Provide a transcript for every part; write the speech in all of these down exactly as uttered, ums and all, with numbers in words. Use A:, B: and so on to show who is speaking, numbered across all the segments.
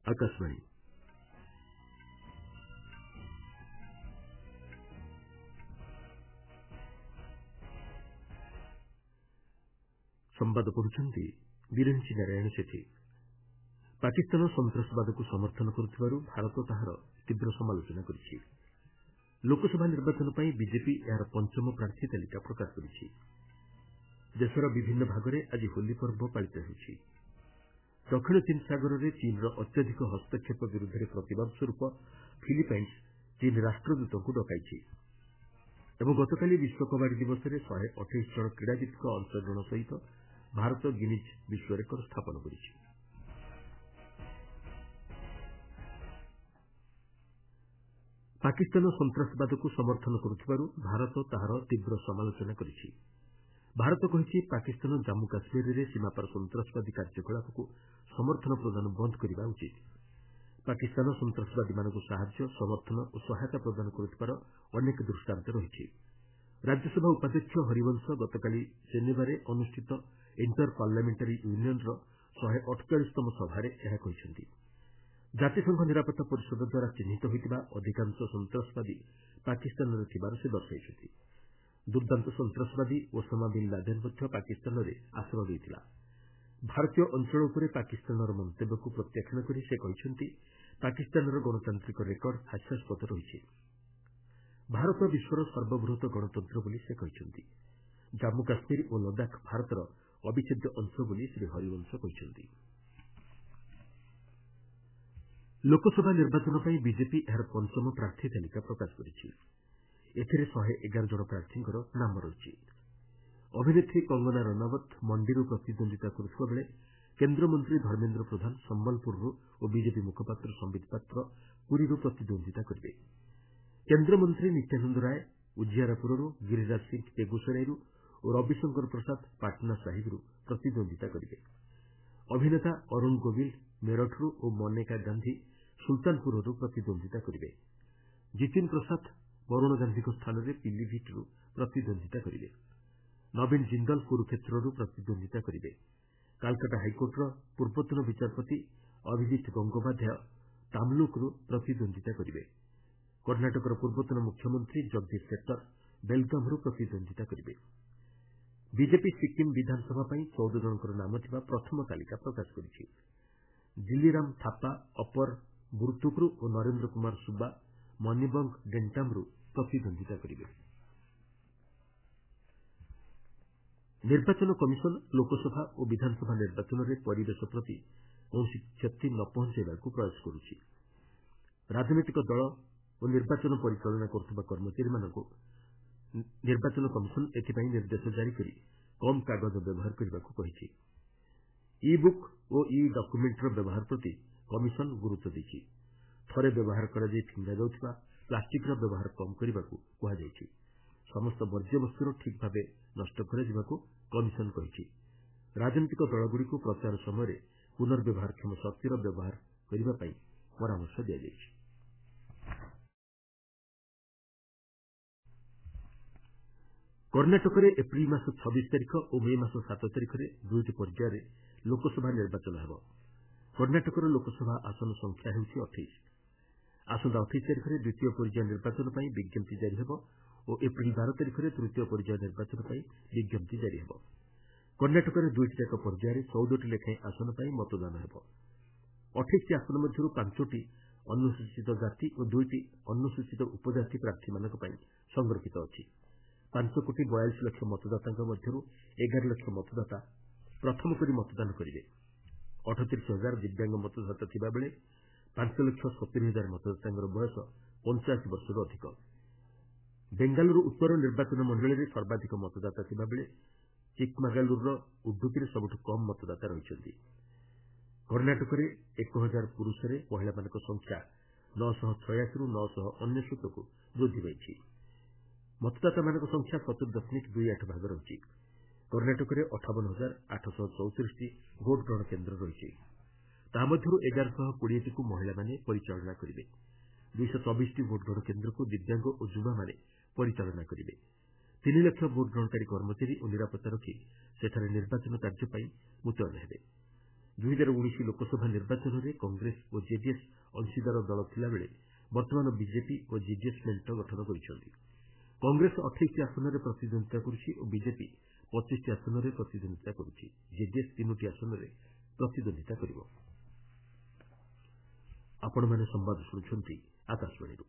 A: आकाशवाणी संवाद पढ़ुଛନ୍ତି ବିରଞ୍ଚି ନାରାୟଣ ସେଠୀ। ପାକିସ୍ତାନ ସନ୍ତାସବାଦକୁ ସମର୍ଥନ କରୁଥିବାରୁ ଭାରତ ତାହାର ତୀବ୍ର ସମାଲୋଚନା କରିଛି। ଲୋକସଭା ନିର୍ବାଚନ ପାଇଁ ବିଜେପି ଏହାର ପଞ୍ଚମ ପ୍ରାର୍ଥୀ ତାଲିକା ପ୍ରକାଶ କରିଛି। ଦେଶର ବିଭିନ୍ନ ଭାଗରେ ଆଜି ହୋଲି ପର୍ବ ପାଳିତ ହେଉଛି। ଦକ୍ଷିଣ ଚୀନ ସାଗରରେ ଚୀନର ଅତ୍ୟଧିକ ହସ୍ତକ୍ଷେପ ବିରୁଦ୍ଧରେ ପ୍ରତିବାଦ ସ୍ୱରୂପ ଫିଲିପାଇନ୍ସ ଚୀନ ରାଷ୍ଟ୍ରଦୂତଙ୍କୁ ଡକାଇଛି ଏବଂ ଗତକାଲି ବିଶ୍ୱ କବାଡି ଦିବସରେ ଶହେ ଅଠେଇଶ ଜଣ କ୍ରୀଡ଼ାବିତ୍ଙ୍କ ଅଂଶଗ୍ରହଣ ସହିତ ଭାରତ ଗିନିଜ୍ ବିଶ୍ୱ ରେକର୍ଡ ସ୍ଥାପନ କରିଛି। ପାକିସ୍ତାନ ସନ୍ତାସବାଦକୁ ସମର୍ଥନ କରୁଥିବାରୁ ଭାରତ ତାହାର ତୀବ୍ର ସମାଲୋଚନା କରିଛି। ଭାରତ କହିଛି ପାକିସ୍ତାନ ଜାମ୍ମୁ କାଶ୍ମୀରରେ ସୀମାପାର ସନ୍ତାସବାଦୀ କାର୍ଯ୍ୟକଳାପକୁ ସମର୍ଥନ ପ୍ରଦାନ ବନ୍ଦ କରିବା ଉଚିତ। ପାକିସ୍ତାନ ସନ୍ତାସବାଦୀମାନଙ୍କୁ ସାହାଯ୍ୟ ସମର୍ଥନ ଓ ସହାୟତା ପ୍ରଦାନ କରୁଥିବାର ଅନେକ ଦୃଷ୍ଟାନ୍ତ ରହିଛି। ରାଜ୍ୟସଭା ଉପାଧ୍ୟକ୍ଷ ହରିବଂଶ ଗତକାଲି ଜେନେଭାରେ ଅନୁଷ୍ଠିତ ଇଣ୍ଟର ପାର୍ଲାମେଣ୍ଟାରୀ ୟୁନିୟନ୍ର ଶହେ ଅଠଚାଳିଶତମ ସଭାରେ ଏହା କହିଛନ୍ତି। ଜାତିସଂଘ ନିରାପତ୍ତା ପରିଷଦ ଦ୍ୱାରା ଚିହ୍ନିତ ହୋଇଥିବା ଅଧିକାଂଶ ସନ୍ତାସବାଦୀ ପାକିସ୍ତାନରେ ଥିବାର ସେ ଦର୍ଶାଇଛନ୍ତି। ଦୁର୍ଦ୍ଦାନ୍ତ ସନ୍ତାସବାଦୀ ଓସାମା ବିନ୍ ଲାଦେନ୍ ମଧ୍ୟ ପାକିସ୍ତାନରେ ଆଶ୍ରୟ ଦେଇଥିଲା। ଭାରତୀୟ ଅଞ୍ଚଳ ଉପରେ ପାକିସ୍ତାନର ମନ୍ତବ୍ୟକୁ ପ୍ରତ୍ୟାଖ୍ୟାନ କରି ସେ କହିଛନ୍ତି ପାକିସ୍ତାନର ଗଣତାନ୍ତ୍ରିକ ରେକର୍ଡ ହାସ୍ୟାସ୍ପଦ ରହିଛି। ଭାରତ ବିଶ୍ୱର ସର୍ବବୃହତ ଗଣତନ୍ତ୍ର ବୋଲି ସେ କହିଛନ୍ତି। ଜାମ୍ମୁ କାଶ୍ମୀର ଓ ଲଦାଖ ଭାରତର ଅବିଚ୍ଛେଦ୍ୟ ଅଂଶ ବୋଲି ଶ୍ରୀ ହରିବଂଶ କହିଛନ୍ତି। ଲୋକସଭା ନିର୍ବାଚନ ପାଇଁ ବିଜେପି ଏହାର ପଞ୍ଚମ ପ୍ରାର୍ଥୀ ତାଲିକା ପ୍ରକାଶ କରିଛି। ଏଥିରେ ଶହେ ଏଗାର ଜଣ ପ୍ରାର୍ଥୀଙ୍କର ନାମ ରହିଛି। ଅଭିନେତ୍ରୀ କଙ୍ଗନା ରନାୱତ୍ ମଣ୍ଡିରୁ ପ୍ରତିଦ୍ୱନ୍ଦିତା କରୁଥିବା ବେଳେ କେନ୍ଦ୍ରମନ୍ତ୍ରୀ ଧର୍ମେନ୍ଦ୍ର ପ୍ରଧାନ ସମ୍ବଲପୁରରୁ ଓ ବିଜେପି ମୁଖପାତ୍ର ସମ୍ବିତ ପାତ୍ର ପୁରୀରୁ ପ୍ରତିଦ୍ୱନ୍ଦିତା କରିବେ। କେନ୍ଦ୍ରମନ୍ତ୍ରୀ ନିତ୍ୟାନନ୍ଦ ରାୟ ଉଜିଆରାପୁରରୁ, ଗିରିରାଜ ସିଂ ବେଗୁସରାଇରୁ ଓ ରବିଶଙ୍କର ପ୍ରସାଦ ପାଟନା ସାହିବରୁ ପ୍ରତିଦ୍ୱନ୍ଦିତା କରିବେ। ଅଭିନେତା ଅରୁଣ ଗୋବିଲ ମେରଠରୁ ଓ ମନେକା ଗାନ୍ଧି ସୁଲତାନପୁରରୁ ପ୍ରତିଦ୍ୱନ୍ଦିତା କରିବେ। ଜିତିନ ପ୍ରସାଦ ବରୁଣ ଗାନ୍ଧିଙ୍କ ସ୍ଥାନରେ ପିଲିଭିଟ୍ରୁ ପ୍ରତିଦ୍ୱନ୍ଦିତା କରିବେ। ନବୀନ ଜିନ୍ଦଲ କୁରୁକ୍ଷେତ୍ରରୁ ପ୍ରତିଦ୍ୱନ୍ଦିତା କରିବେ। କାଲକାଟା ହାଇକୋର୍ଟର ପୂର୍ବତନ ବିଚାରପତି ଅଭିଜିତ ଗଙ୍ଗୋପାଧ୍ୟାୟ ତାମ୍ଲୁକରୁ ପ୍ରତିଦ୍ୱନ୍ଦିତା କରିବେ। କର୍ଣ୍ଣାଟକର ପୂର୍ବତନ ମୁଖ୍ୟମନ୍ତ୍ରୀ ଜଗଦୀଶ ଶେଟ୍ଟର ବେଲଗାମରୁ ପ୍ରତିଦ୍ୱନ୍ଦିତା କରିବେ। ବିଜେପି ସିକ୍କିମ୍ ବିଧାନସଭା ପାଇଁ ଚଉଦ ଜଣଙ୍କର ନାମ ଥିବା ପ୍ରଥମ ତାଲିକା ପ୍ରକାଶ କରିଛି। ଦିଲ୍ଲୀରାମ ଥାପା ଅପର ବୁର୍ତୁକ୍ରୁ ଓ ନରେନ୍ଦ୍ର କୁମାର ସୁବା ମନିବଙ୍ଗ ଡେଣ୍ଟାମ୍ରୁ ପ୍ରତିଦ୍ୱନ୍ଦିତା କରିବେ। ନିର୍ବାଚନ କମିଶନ ଲୋକସଭା ଓ ବିଧାନସଭା ନିର୍ବାଚନରେ ପରିବେଶ ପ୍ରତି କୌଣସି କ୍ଷତି ନ ପହଞ୍ଚାଇବାକୁ ପ୍ରୟାସ କରୁଛି। ରାଜନୈତିକ ଦଳ ଓ ନିର୍ବାଚନ ପରିଚାଳନା କରୁଥିବା କର୍ମଚାରୀମାନଙ୍କୁ ନିର୍ବାଚନ କମିଶନ ଏଥିପାଇଁ ନିର୍ଦ୍ଦେଶ ଜାରି କରି କମ୍ କାଗଜ ବ୍ୟବହାର କରିବାକୁ କହିଛି। ଇ ବୁକ୍ ଓ ଇ ଡକ୍ୟୁମେଣ୍ଟର ବ୍ୟବହାର ପ୍ରତି କମିଶନ ଗୁରୁତ୍ୱ ଦେଇଛି। ଥରେ ବ୍ୟବହାର କରାଯାଇ ଫିଙ୍ଗାଯାଉଥିବା ପ୍ଲାଷ୍ଟିକ୍ର ବ୍ୟବହାର କମ୍ କରିବାକୁ କୁହାଯାଇଛି। ସମସ୍ତ ବର୍ଜ୍ୟବସ୍ତୁର ଠିକ୍ ଭାବେ ନଷ୍ଟ କରାଯିବାକୁ କମିଶନ କହିଛି। ରାଜନୈତିକ ଦଳଗୁଡ଼ିକୁ ପ୍ରଚାର ସମୟରେ ପୁନର୍ବ୍ୟବହାରକ୍ଷମ ଶକ୍ତିର ବ୍ୟବହାର କରିବା ପାଇଁ ପରାମର୍ଶ ଦିଆଯାଇଛି। କର୍ଣ୍ଣାଟକରେ ଏପ୍ରିଲ୍ ମାସ ଛବିଶ ତାରିଖ ଓ ମେ ମାସ ସାତ ତାରିଖରେ ଦୁଇଟି ପର୍ଯ୍ୟାୟରେ ଲୋକସଭା ନିର୍ବାଚନ ହେବ। କର୍ଣ୍ଣାଟକର ଲୋକସଭା ଆସନ ସଂଖ୍ୟା ହେଉଛି ଅଠେଇଶ। ଆସନ୍ତା ଅଠେଇଶ ତାରିଖରେ ଦ୍ୱିତୀୟ ପର୍ଯ୍ୟାୟ ନିର୍ବାଚନ ପାଇଁ ବିଜ୍ଞପ୍ତି ଜାରି ହେବ ଓ ଏପ୍ରିଲ୍ ବାର ତାରିଖରେ ତୃତୀୟ ପର୍ଯ୍ୟାୟ ନିର୍ବାଚନ ପାଇଁ ବିଜ୍ଞପ୍ତି ଜାରି ହେବ। କର୍ଣ୍ଣାଟକରେ ଦୁଇଟି ଯାକ ପର୍ଯ୍ୟାୟରେ ଚଉଦଟି ଲେଖାଏଁ ଆସନ ପାଇଁ ମତଦାନ ହେବ। ଅଠେଇଶଟି ଆସନ ମଧ୍ୟରୁ ପାଞ୍ଚଟି ଅନୁସୂଚିତ ଜାତି ଓ ଦୁଇଟି ଅନୁସୂଚିତ ଉପଜାତି ପ୍ରାର୍ଥୀମାନଙ୍କ ପାଇଁ ସଂରକ୍ଷିତ ଅଛି। ପାଞ୍ଚ କୋଟି ବୟାଳିଶ ଲକ୍ଷ ମତଦାତାଙ୍କ ମଧ୍ୟରୁ ଏଗାର ଲକ୍ଷ ମତଦାତା ପ୍ରଥମ କରି ମତଦାନ କରିବେ। ଅଠତିରିଶ ହଜାର ଦିବ୍ୟାଙ୍ଗ ମତଦାତା ଥିବାବେଳେ ପାଞ୍ଚ ଲକ୍ଷ ସତୁରି ହଜାର ମତଦାତାଙ୍କର ବୟସ ପଞ୍ଚାଅଶୀ ବର୍ଷରୁ ଅଧିକ। ବେଙ୍ଗାଲୁରୁ ଉତ୍ତର ନିର୍ବାଚନ ମଣ୍ଡଳୀରେ ସର୍ବାଧିକ ମତଦାତା ଥିବାବେଳେ ଚିକ୍ମାଗାଲୁରୁର ଉଡୁପିରେ ସବୁଠୁ କମ୍ ମତଦାତା ରହିଛନ୍ତି। କର୍ଣ୍ଣାଟକରେ ଏକ ହଜାର ପୁରୁଷରେ ମହିଳାମାନଙ୍କ ସଂଖ୍ୟା ନଅଶହ ଛୟାଅଶୀରୁ ନଅଶହ ଅନେଶ୍ୱତକୁ ବୃଦ୍ଧି ପାଇଛି। ମତଦାତାମାନଙ୍କ ସଂଖ୍ୟା ସତୁରି ଦଶମିକ ଦୁଇ ଆଠ ଭାଗ ରହିଛି। କର୍ଣ୍ଣାଟକରେ ଅଠାବନ ହଜାର ଆଠଶହ ଚଉତିରିଶଟି ଭୋଟ୍ ଗ୍ରହଣ କେନ୍ଦ୍ର ରହିଛି। ତାହା ମଧ୍ୟରୁ ଏଗାରଶହ କୋଡ଼ିଏଟିକୁ ମହିଳାମାନେ ପରିଚାଳନା କରିବେ। ଦୁଇଶହ ଚବିଶଟି ଭୋଟ୍ ଗ୍ରହଣ କେନ୍ଦ୍ରକୁ ଦିବ୍ୟାଙ୍ଗ ଓ ଯୁବାମାନେ ପରିଚାଳନା କରିବେ। ତିନି ଲକ୍ଷ ଭୋଟ୍ ଗ୍ରହଣକାରୀ କର୍ମଚାରୀ ଓ ନିରାପତ୍ତା ରଖି ସେଠାରେ ନିର୍ବାଚନ କାର୍ଯ୍ୟ ପାଇଁ ମୁତୟନ ହେବେ। ଦୁଇ ହଜାର ଉଣେଇଶ ଲୋକସଭା ନିର୍ବାଚନରେ କଂଗ୍ରେସ ଓ ଜେଡିଏସ୍ ଅଂଶୀଦାର ଦଳ ଥିଲାବେଳେ ବର୍ତ୍ତମାନ ବିଜେପି ଓ ଜେଡିଏସ୍ ମେଣ୍ଟ ଗଠନ କରିଛନ୍ତି। କଂଗ୍ରେସ ଅଠେଇଶଟି ଆସନରେ ପ୍ରତିଦ୍ୱନ୍ଦିତା କରୁଛି ଓ ବିଜେପି ପଚିଶଟି ଆସନରେ ପ୍ରତିଦ୍ୱନ୍ଦିତା କରୁଛି। ଜେଡିଏସ୍ ତିନୋଟି ଆସନରେ ପ୍ରତିଦ୍ୱନ୍ଦିତା କରିବ। ଆପଣମାନେ ସମ୍ବାଦ ଶୁଣୁଛନ୍ତି ଆକାଶବାଣୀରୁ।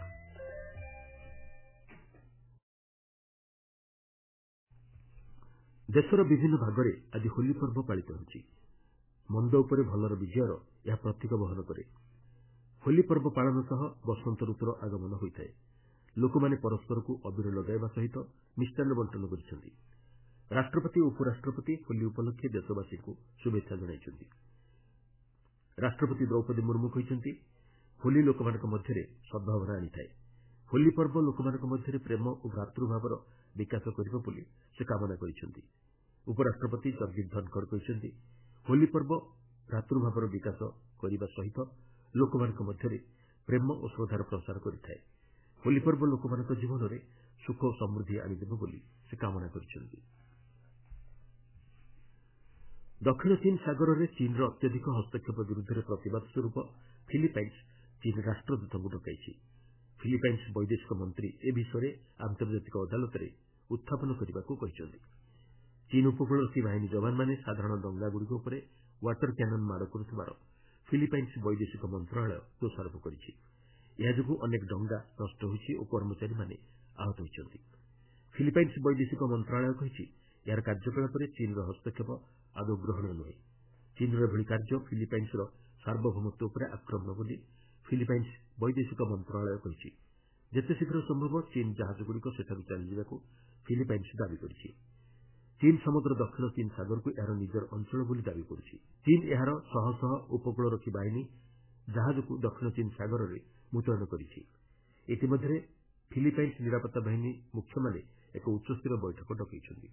A: ଦେଶର ବିଭିନ୍ନ ଭାଗରେ ଆଜି ହୋଲି ପର୍ବ ପାଳିତ ହେଉଛି। ମନ୍ଦ ଉପରେ ଭଲର ବିଜୟର ଏହା ପ୍ରତୀକ ବହନ କରେ। ହୋଲି ପର୍ବ ପାଳନ ସହ ବସନ୍ତ ଋତୁର ଆଗମନ ହୋଇଥାଏ। ଲୋକମାନେ ପରସ୍ପରକୁ ଅବିର ଲଗାଇବା ସହିତ ମିଷ୍ଟାନ୍ନ ବଣ୍ଟନ କରିଛନ୍ତି। ରାଷ୍ଟ୍ରପତି ଓ ଉପରାଷ୍ଟ୍ରପତି ହୋଲି ଉପଲକ୍ଷେ ଦେଶବାସୀଙ୍କୁ ଶୁଭେଚ୍ଛା ଜଣାଇଛନ୍ତି। ରାଷ୍ଟ୍ରପତି ଦ୍ରୌପଦୀ ମୁର୍ମୁ କହିଛନ୍ତି, ହୋଲି ଲୋକମାନଙ୍କ ମଧ୍ୟରେ ସଦ୍ଭାବନା ଆଣିଥାଏ। ହୋଲି ପର୍ବ ଲୋକମାନଙ୍କ ମଧ୍ୟରେ ପ୍ରେମ ଓ ଭ୍ରାତୃଭାବର ବିକାଶ କରିବ ବୋଲି ସେ କାମନା କରିଛନ୍ତି। ଉପରାଷ୍ଟ୍ରପତି ଜଗଦୀପ ଧନଖଡ କହିଛନ୍ତି, ହୋଲି ପର୍ବ ଭ୍ରାତୃଭାବର ବିକାଶ କରିବା ସହିତ ଲୋକମାନଙ୍କ ମଧ୍ୟରେ ପ୍ରେମ ଓ ଶ୍ରଦ୍ଧାର ପ୍ରସାର କରିଥାଏ। ହୋଲି ପର୍ବ ଲୋକମାନଙ୍କ ଜୀବନରେ ସୁଖ ଓ ସମୃଦ୍ଧି ଆଣିଦେବ ବୋଲି ସେ କାମନା କରିଛନ୍ତି। ଦକ୍ଷିଣ ଚୀନ୍ ସାଗରରେ ଚୀନ୍ର ଅତ୍ୟଧିକ ହସ୍ତକ୍ଷେପ ବିରୁଦ୍ଧରେ ପ୍ରତିବାଦ ସ୍ୱରୂପ ଫିଲିପାଇନ୍ସ ଚୀନ୍ ରାଷ୍ଟ୍ରଦୂତଙ୍କୁ ଡକାଇଛି। ଫିଲିପାଇନ୍ସ ବୈଦେଶିକ ମନ୍ତ୍ରୀ ଏ ବିଷୟରେ ଆନ୍ତର୍ଜାତିକ ଅଦାଲତରେ ଉତ୍ଥାପନ କରିବାକୁ କହିଛନ୍ତି। ଚୀନ୍ ଉପକୂଳରକ୍ଷୀ ବାହିନୀ ଯବାନମାନେ ସାଧାରଣ ଡଙ୍ଗାଗୁଡ଼ିକ ଉପରେ ୱାଟର କ୍ୟାନନ ମାଡ଼ କରୁଥିବାର ଫିଲିପାଇନ୍ସ ବୈଦେଶିକ ମନ୍ତ୍ରଣାଳୟ ଦୋଷାରୋପ କରିଛି। ଏହା ଯୋଗୁଁ ଅନେକ ଡଙ୍ଗା ନଷ୍ଟ ହୋଇଛି ଓ କର୍ମଚାରୀମାନେ ଆହତ ହୋଇଛନ୍ତି। ଫିଲିପାଇନ୍ସ ବୈଦେଶିକ ମନ୍ତ୍ରଣାଳୟ କହିଛି, ଏହାର କାର୍ଯ୍ୟକଳାପରେ ଚୀନ୍ର ହସ୍ତକ୍ଷେପ ଆଦୌ ଗ୍ରହଣୀୟ ନୁହେଁ। ଚୀନ୍ର ଏଭଳି କାର୍ଯ୍ୟ ଫିଲିପାଇନ୍ସର ସାର୍ବଭୌମତ୍ୱ ଉପରେ ଆକ୍ରମଣ ବୋଲି ଫିଲିପାଇନ୍ସ ବୈଦେଶିକ ମନ୍ତ୍ରଣାଳୟ କହିଛି। ଯେତେ ଶୀଘ୍ର ସମ୍ଭବ ଚୀନ୍ ଜାହାଜଗୁଡ଼ିକ ସେଠାରୁ ଚାଲିଯିବାକୁ ଫିଲିପାଇନ୍ସ ଦାବି କରିଛି। ଚୀନ୍ ସମଗ୍ର ଦକ୍ଷିଣ ଚୀନ୍ ସାଗରକୁ ଏହାର ନିଜର ଅଞ୍ଚଳ ବୋଲି ଦାବି କରୁଛି। ଚୀନ୍ ଏହାର ଶହ ଶହ ଉପକୂଳରକ୍ଷୀ ବାହିନୀ ଜାହାଜକୁ ଦକ୍ଷିଣ ଚୀନ୍ ସାଗରରେ ମୁତୟନ କରିଛି। ଇତିମଧ୍ୟରେ ଫିଲିପାଇନ୍ସ ନିରାପତ୍ତା ବାହିନୀ ମୁଖ୍ୟମାନେ ଏକ ଉଚ୍ଚସ୍ତରୀୟ ବୈଠକ ଡକାଇଛନ୍ତି।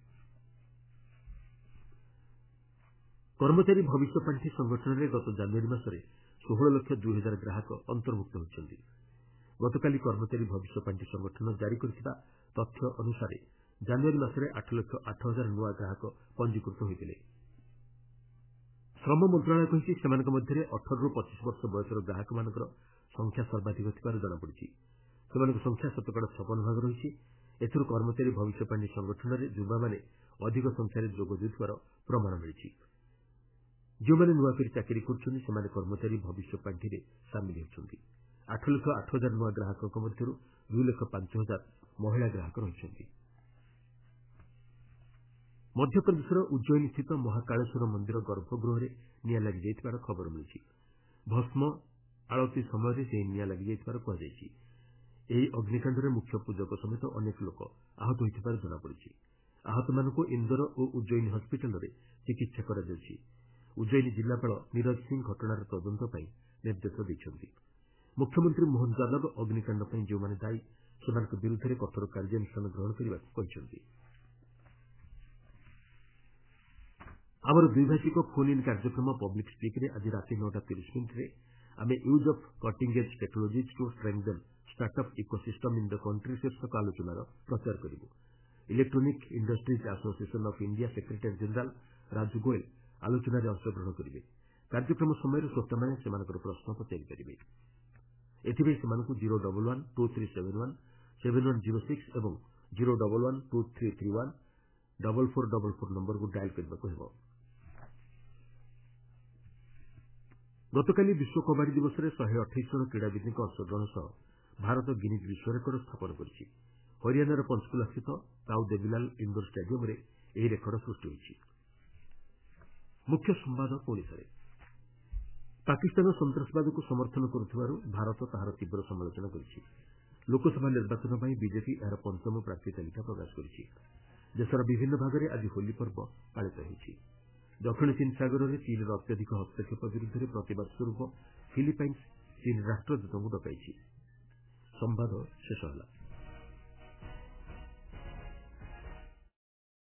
A: କର୍ମଚାରୀ ଭବିଷ୍ୟ ପାଣ୍ଠି ସଂଗଠନରେ ଗତ ଜାନୁଆରୀ ମାସରେ ଷୋହଳ ଲକ୍ଷ ଦୁଇ ହଜାର ଗ୍ରାହକ ଅନ୍ତର୍ଭୁକ୍ତ ହୋଇଛନ୍ତି। ଗତକାଲି କର୍ମଚାରୀ ଭବିଷ୍ୟ ପାଣ୍ଠି ସଂଗଠନ ଜାରି କରିଥିବା ତଥ୍ୟ ଅନୁସାରେ ଜାନୁଆରୀ ମାସରେ ଆଠ ଲକ୍ଷ ଆଠ ହଜାର ନୂଆ ଗ୍ରାହକ ପଞ୍ଜିକୃତ ହୋଇଥିଲେ। ଶ୍ରମ ମନ୍ତ୍ରଣାଳୟ କହିଛି, ସେମାନଙ୍କ ମଧ୍ୟରେ ଅଠରରୁ ପଚିଶ ବର୍ଷ ବୟସର ଗ୍ରାହକମାନଙ୍କର ସଂଖ୍ୟା ସର୍ବାଧିକ ଥିବାର ଜଣାପଡ଼ିଛି। ସେମାନଙ୍କ ସଂଖ୍ୟା ଶତକଡ଼ା ଛପନ ଭାଗ ରହିଛି। ଏଥିରୁ କର୍ମଚାରୀ ଭବିଷ୍ୟ ପାଣ୍ଠି ସଂଗଠନରେ ଯୁବାମାନେ ଅଧିକ ସଂଖ୍ୟାରେ ଯୋଗ ଦେଉଥିବାର ପ୍ରମାଣ ମିଳିଛି। ଯେଉଁମାନେ ନୂଆକରି ଚାକିରି କରୁଛନ୍ତି ସେମାନେ କର୍ମଚାରୀ ଭବିଷ୍ୟ ପାଣ୍ଠିରେ ସାମିଲ ହେଉଛନ୍ତି। ଆଠ ଲକ୍ଷ ଆଠ ହଜାର ନୂଆ ଗ୍ରାହକଙ୍କ ମଧ୍ୟରୁ ଦୁଇ ଲକ୍ଷ ପାଞ୍ଚ ହଜାର ମହିଳା ଗ୍ରାହକ ରହିଛନ୍ତି। ମଧ୍ୟପ୍ରଦେଶର ଉଜ୍ଜୟିନୀ ସ୍ଥିତ ମହାକାଳେଶ୍ୱର ମନ୍ଦିର ଗର୍ଭଗୃହରେ ନିଆଁ ଲାଗିଯାଇଥିବାର ଖବର ମିଳିଛି। ଭସ୍ମ ଆଳତୀ ସମୟରେ ସେହି ନିଆଁ ଲାଗିଯାଇଥିବାର କୁହାଯାଇଛି। ଏହି ଅଗ୍ନିକାଣ୍ଡରେ ମୁଖ୍ୟ ପୂଜକ ସମେତ ଅନେକ ଲୋକ ଆହତ ହୋଇଥିବାର ଜଣାପଡ଼ିଛି। ଆହତମାନଙ୍କୁ ଇନ୍ଦୋର ଓ ଉଜ୍ଜୟିନୀ ହସ୍କିଟାଲରେ ଚିକିତ୍ସା କରାଯାଉଛି। ଉଜ୍ଜୟିନୀ ଜିଲ୍ଲାପାଳ ନିରଜ ସିଂ ଘଟଣାର ତଦନ୍ତ ପାଇଁ ନିର୍ଦ୍ଦେଶ ଦେଇଛନ୍ତି। ମୁଖ୍ୟମନ୍ତ୍ରୀ ମୋହନ ଯାଦବ ଅଗ୍ନିକାଣ୍ଡ ପାଇଁ ଯେଉଁମାନେ ଦାୟୀ ସେମାନଙ୍କ ବିରୁଦ୍ଧରେ କଠୋର କାର୍ଯ୍ୟାନୁଷ୍ଠାନ ଗ୍ରହଣ କରିବାକୁ କହିଛନ୍ତି। ଆମର ଦ୍ୱିଭାଷିକ ଫୋନ୍ ଇନ୍ କାର୍ଯ୍ୟକ୍ରମ ପବ୍ଲିକ୍ ସ୍ପିକ୍ରେ ଆଜି ରାତି ନଅଟା ତିରିଶ ମିନିଟ୍ରେ ଆମେ use of cutting edge technologies to strengthen startup ecosystem in the country ଶୀର୍ଷକ ଆଲୋଚନାର ପ୍ରଚାର କରିବୁ। Electronic Industries Association of India secretary general Raju Goel ଆଲୋଚନାରେ ଅଂଶଗ୍ରହଣ କରିବେ। କାର୍ଯ୍ୟକ୍ରମ ସମୟରେ ଶ୍ରୋତାମାନେ ସେମାନଙ୍କର ପ୍ରଶ୍ନ ପଚାରିପାରିବେ। ଏଥିପାଇଁ ସେମାନଙ୍କୁ zero double one two three seven one seven one zero six ଏବଂ zero double one two three three one double four double four ନମ୍ବରକୁ ଡାଏଲ୍ କରିବାକୁ ହେବ। ଗତକାଲି ବିଶ୍ୱ କବାଡି ଦିବସରେ ଶହେ ଅଠେଇଶ ଜଣ କ୍ରୀଡ଼ାବିତ୍ଙ୍କ ଅଂଶଗ୍ରହଣ ସହ ଭାରତ ଗିନିଜ୍ ବିଶ୍ୱ ରେକର୍ଡ ସ୍ଥାପନ କରିଛି। ହରିୟାନାର ପଞ୍ଚକୁଲାସ୍ଥିତ ତାଉ ଦେବୀଲାଲ ଇଣ୍ଡୋର ଷ୍ଟାଡିୟମ୍ରେ ଏହି ରେକର୍ଡ ସୃଷ୍ଟି ହୋଇଛି। ମୁଖ୍ୟ ସମ୍ବାଦ ଓଡ଼ିଶାରେ ପାକିସ୍ତାନ ସନ୍ତାସବାଦକୁ ସମର୍ଥନ କରୁଥିବାରୁ ଭାରତ ତାହାର ତୀବ୍ର ସମାଲୋଚନା କରିଛି। ଲୋକସଭା ନିର୍ବାଚନ ପାଇଁ ବିଜେପି ଏହାର ପଞ୍ଚମ ପ୍ରାର୍ଥୀ ତାଲିକା ପ୍ରକାଶ କରିଛି। ଦେଶର ବିଭିନ୍ନ ଭାଗରେ ଆଜି ହୋଲି ପର୍ବ ପାଳିତ ହେଉଛି। ଦକ୍ଷିଣ ଚୀନ୍ ସାଗରରେ ଚୀନ୍ର ଅତ୍ୟଧିକ ହସ୍ତକ୍ଷେପ ବିରୁଦ୍ଧରେ ପ୍ରତିବାଦ ସ୍ୱରୂପ ଫିଲିପାଇନ୍ସ ଚୀନ୍ ରାଷ୍ଟ୍ରଦୂତଙ୍କୁ ଡକାଇଛି। ସମ୍ବାଦ ଶେଷ ହେଲା।